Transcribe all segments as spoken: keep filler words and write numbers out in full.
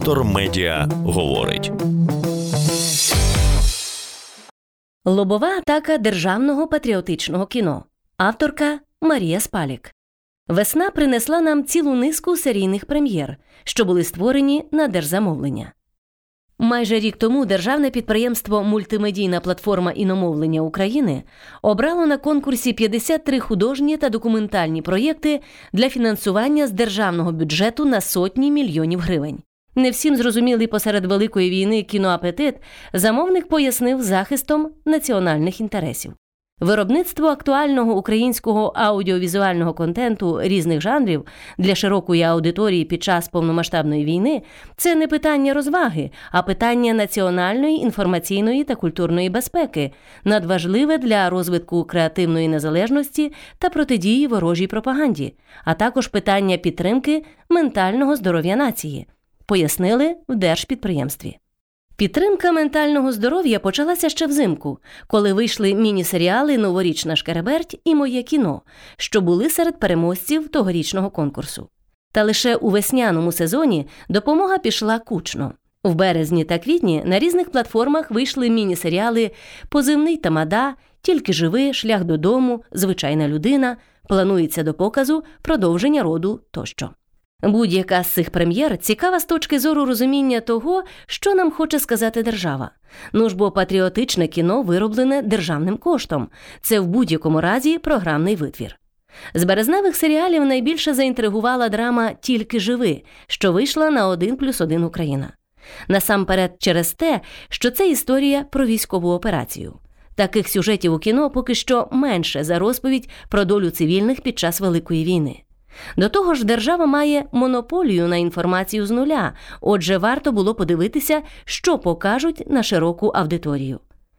Вектор Медіа говорить. Лобова атака державного патріотичного кіно. Авторка Марія Спалік. Весна принесла нам цілу низку серійних прем'єр, що були створені на держзамовлення. Майже рік тому державне підприємство «Мультимедійна платформа іномовлення України» обрало на конкурсі п'ятдесят три художні та документальні проєкти для фінансування з державного бюджету на сотні мільйонів гривень. Не всім зрозумілий посеред Великої війни кіноапетит замовник пояснив захистом національних інтересів. Виробництво актуального українського аудіовізуального контенту різних жанрів для широкої аудиторії під час повномасштабної війни – це не питання розваги, а питання національної, інформаційної та культурної безпеки, надважливе для розвитку креативної незалежності та протидії ворожій пропаганді, а також питання підтримки ментального здоров'я нації, пояснили в держпідприємстві. Підтримка ментального здоров'я почалася ще взимку, коли вийшли міні-серіали «Новорічна шкереберть» і «Моє кіно», що були серед переможців тогорічного конкурсу. Та лише у весняному сезоні допомога пішла кучно. В березні та квітні на різних платформах вийшли міні-серіали «Позивний тамада», «Тільки живи», «Шлях додому», «Звичайна людина», «Планується до показу», «Продовження роду» тощо. Будь-яка з цих прем'єр цікава з точки зору розуміння того, що нам хоче сказати держава. Ну ж бо патріотичне кіно вироблене державним коштом. Це в будь-якому разі програмний витвір. З березневих серіалів найбільше заінтригувала драма «Тільки живи», що вийшла на один плюс один Україна. Насамперед через те, що це історія про військову операцію. Таких сюжетів у кіно поки що менше за розповідь про долю цивільних під час Великої війни. До того ж, держава має монополію на інформацію з нуля, отже, варто було подивитися, що покажуть на широку аудиторію.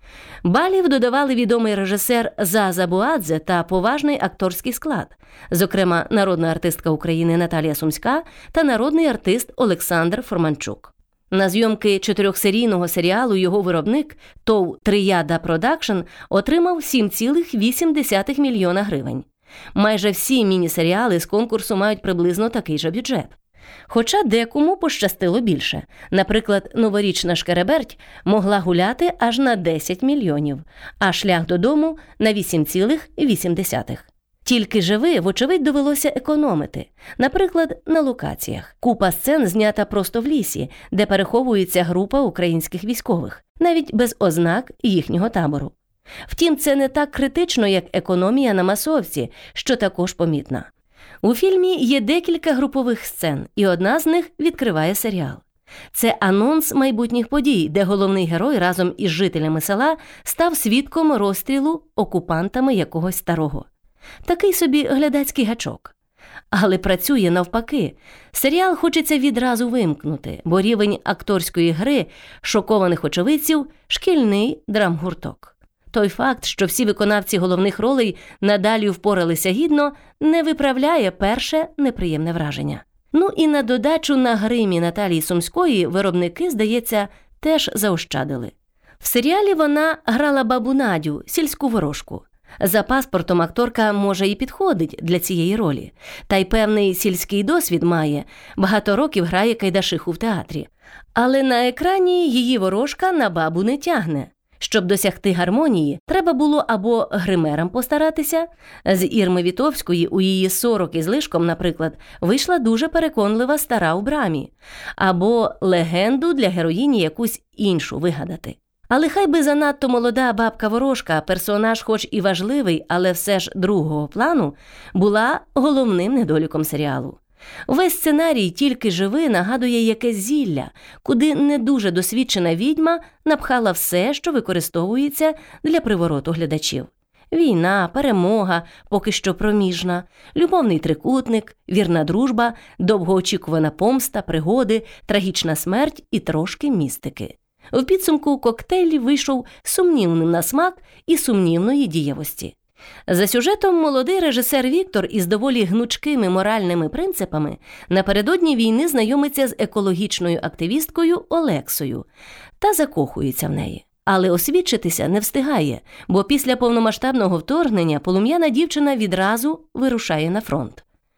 Балів додавали відомий режисер Заза Буадзе та поважний акторський склад, зокрема, народна артистка України Наталія Сумська та народний артист Олександр Форманчук. На зйомки чотирьохсерійного серіалу його виробник ТОВ «Трияда Продакшн» отримав сім цілих вісім десятих мільйона гривень. Майже всі міні-серіали з конкурсу мають приблизно такий же бюджет. Хоча декому пощастило більше. Наприклад, «Новорічна шкереберть» могла гуляти аж на десять мільйонів, а «Шлях додому» – на вісім цілих вісім десятих. «Тільки живи» вочевидь довелося економити. Наприклад, на локаціях. Купа сцен знята просто в лісі, де переховується група українських військових, навіть без ознак їхнього табору. Втім, це не так критично, як економія на масовці, що також помітна. У фільмі є декілька групових сцен, і одна з них відкриває серіал. Це анонс майбутніх подій, де головний герой разом із жителями села став свідком розстрілу окупантами якогось старого. Такий собі глядацький гачок. Але працює навпаки. Серіал хочеться відразу вимкнути, бо рівень акторської гри шокованих очевидців – шкільний драмгурток. Той факт, що всі виконавці головних ролей надалі впоралися гідно, не виправляє перше неприємне враження. Ну і на додачу на гримі Наталії Сумської виробники, здається, теж заощадили. В серіалі вона грала бабу Надю, сільську ворожку. За паспортом акторка, може, і підходить для цієї ролі. Та й певний сільський досвід має, багато років грає кайдашиху в театрі. Але на екрані її ворожка на бабу не тягне. Щоб досягти гармонії, треба було або гримерам постаратися. З Ірми Вітовської у її сорок із лишком, наприклад, вийшла дуже переконлива стара у брамі. Або легенду для героїні якусь іншу вигадати. Але хай би занадто молода бабка-ворожка, персонаж хоч і важливий, але все ж другого плану, була головним недоліком серіалу. Весь сценарій «Тільки живи» нагадує якесь зілля, куди не дуже досвідчена відьма напхала все, що використовується для привороту глядачів. Війна, перемога, поки що проміжна, любовний трикутник, вірна дружба, довгоочікувана помста, пригоди, трагічна смерть і трошки містики. В підсумку коктейль вийшов сумнівним на смак і сумнівної дієвості. За сюжетом молодий режисер Віктор із доволі гнучкими моральними принципами напередодні війни знайомиться з екологічною активісткою Олексою та закохується в неї. Але освідчитися не встигає, бо після повномасштабного вторгнення полум'яна дівчина відразу вирушає на фронт.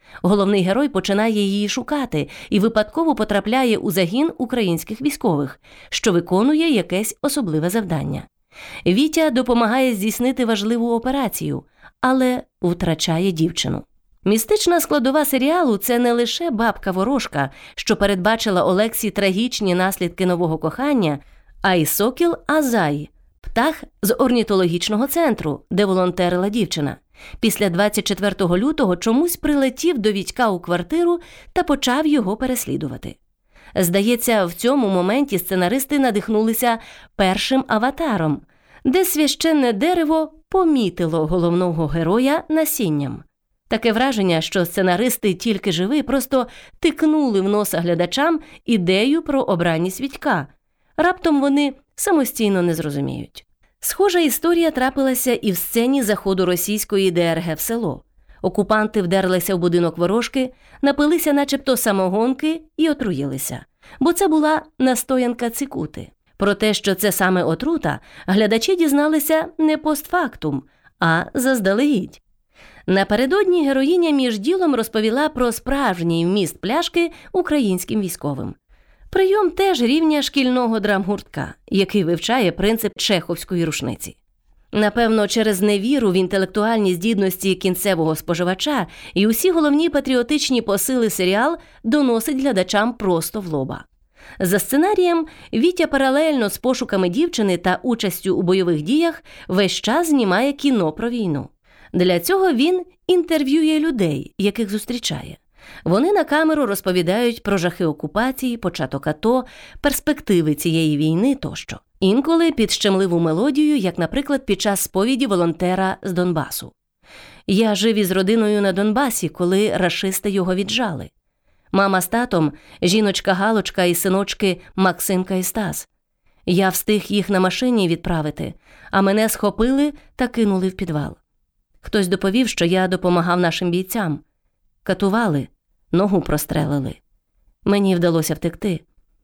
Головний герой починає її шукати і випадково потрапляє у загін українських військових, що виконує якесь особливе завдання. Вітя допомагає здійснити важливу операцію, але втрачає дівчину. Містична складова серіалу – це не лише бабка-ворожка, що передбачила Олексі трагічні наслідки нового кохання, а й сокіл Азай, птах з орнітологічного центру, де волонтерила дівчина. Після двадцять четвертого лютого чомусь прилетів до Вітька у квартиру та почав його переслідувати. Здається, в цьому моменті сценаристи надихнулися першим «Аватаром», де священне дерево помітило головного героя насінням. Таке враження, що сценаристи «Тільки живи» просто тикнули в носа глядачам ідею про обранність Вітька. Раптом вони самостійно не зрозуміють. Схожа історія трапилася і в сцені заходу російської Де Ер Ге в село. Окупанти вдерлися в будинок ворожки, напилися начебто самогонки і отруїлися. Бо це була настоянка цикути. Про те, що це саме отрута, глядачі дізналися не постфактум, а заздалегідь. Напередодні героїня між ділом розповіла про справжній вміст пляшки українським військовим. Прийом теж рівня шкільного драмгуртка, який вивчає принцип чеховської рушниці. Напевно, через невіру в інтелектуальні здібності кінцевого споживача і усі головні патріотичні посили серіал доносить глядачам просто в лоба. За сценарієм, Вітя паралельно з пошуками дівчини та участю у бойових діях весь час знімає кіно про війну. Для цього він інтерв'ює людей, яких зустрічає. Вони на камеру розповідають про жахи окупації, початок АТО, перспективи цієї війни тощо. Інколи під щемливу мелодію, як, наприклад, під час сповіді волонтера з Донбасу. «Я жив із родиною на Донбасі, коли рашисти його віджали. Мама з татом, жіночка Галочка і синочки Максимка і Стас. Я встиг їх на машині відправити, а мене схопили та кинули в підвал. Хтось доповів, що я допомагав нашим бійцям. Катували, ногу прострелили. Мені вдалося втекти.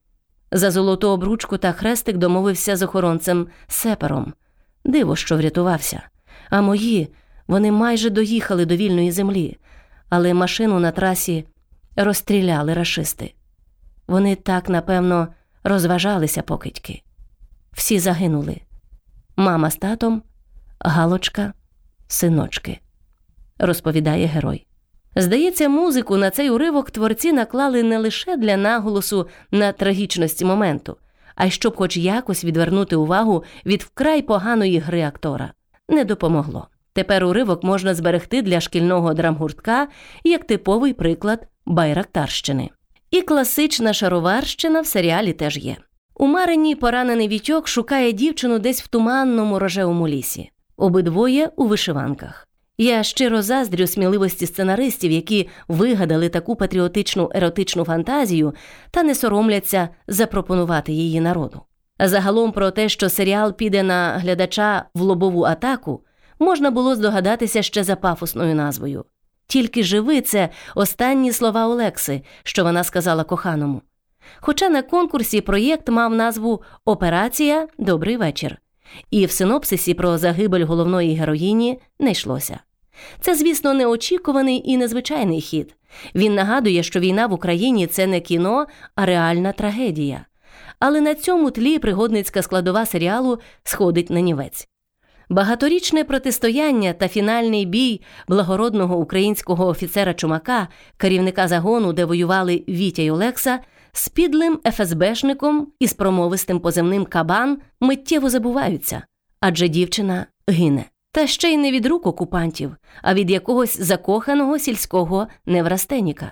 За золоту обручку та хрестик домовився з охоронцем Сепером. Диво, що врятувався. А мої, вони майже доїхали до вільної землі, але машину на трасі розстріляли рашисти. Вони так, напевно, розважалися покидьки. Всі загинули. Мама з татом, Галочка, синочки», – розповідає герой. Здається, музику на цей уривок творці наклали не лише для наголосу на трагічності моменту, а й щоб хоч якось відвернути увагу від вкрай поганої гри актора. Не допомогло. Тепер уривок можна зберегти для шкільного драмгуртка як типовий приклад байрактарщини. І класична шароварщина в серіалі теж є. У Марині поранений Вітьок шукає дівчину десь в туманному рожевому лісі. Обидвоє у вишиванках. Я щиро заздрю сміливості сценаристів, які вигадали таку патріотичну еротичну фантазію та не соромляться запропонувати її народу. Загалом про те, що серіал піде на глядача в лобову атаку, можна було здогадатися ще за пафосною назвою. «Тільки живи» – це останні слова Олекси, що вона сказала коханому. Хоча на конкурсі проєкт мав назву «Операція. Добрий вечір». І в синопсисі про загибель головної героїні не йшлося. Це, звісно, неочікуваний і незвичайний хід. Він нагадує, що війна в Україні – це не кіно, а реальна трагедія. Але на цьому тлі пригодницька складова серіалу сходить на нівець. Багаторічне протистояння та фінальний бій благородного українського офіцера Чумака, керівника загону, де воювали Вітя й Олекса, з підлим еф ес бешником із промовистим позивним «Кабан» миттєво забуваються, адже дівчина гине. Та ще й не від рук окупантів, а від якогось закоханого сільського неврастеніка.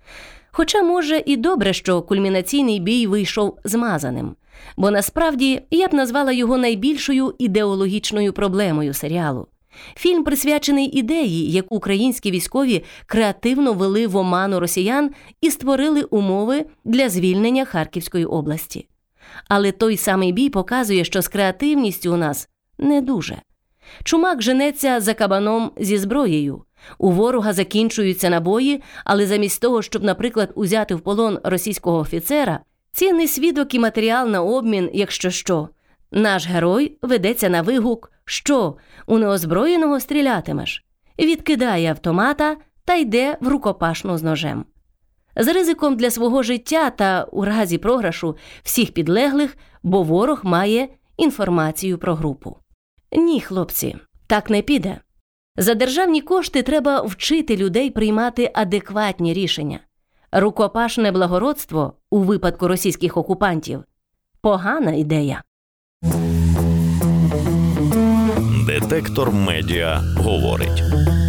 Хоча, може, і добре, що кульмінаційний бій вийшов змазаним, бо насправді я б назвала його найбільшою ідеологічною проблемою серіалу. Фільм присвячений ідеї, яку українські військові креативно ввели в оману росіян і створили умови для звільнення Харківської області. Але той самий бій показує, що з креативністю у нас не дуже. Чумак женеться за кабаном зі зброєю. У ворога закінчуються набої, але замість того, щоб, наприклад, узяти в полон російського офіцера, цінний свідок і матеріал на обмін, якщо що. Наш герой ведеться на вигук «Що? У неозброєного стрілятимеш?» Відкидає автомата та йде в рукопашну з ножем. З ризиком для свого життя та у разі програшу всіх підлеглих, бо ворог має інформацію про групу. Ні, хлопці, так не піде. За державні кошти треба вчити людей приймати адекватні рішення. Рукопашне благородство у випадку російських окупантів – погана ідея. Детектор медіа говорить.